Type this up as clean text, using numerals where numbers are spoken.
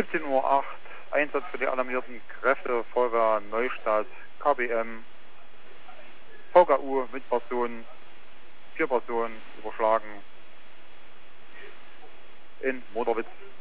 17:08 Uhr, Einsatz für die alarmierten Kräfte, Feuerwehr Neustadt, KBM, VKU mit Personen, 4 Personen überschlagen in Motorwitz.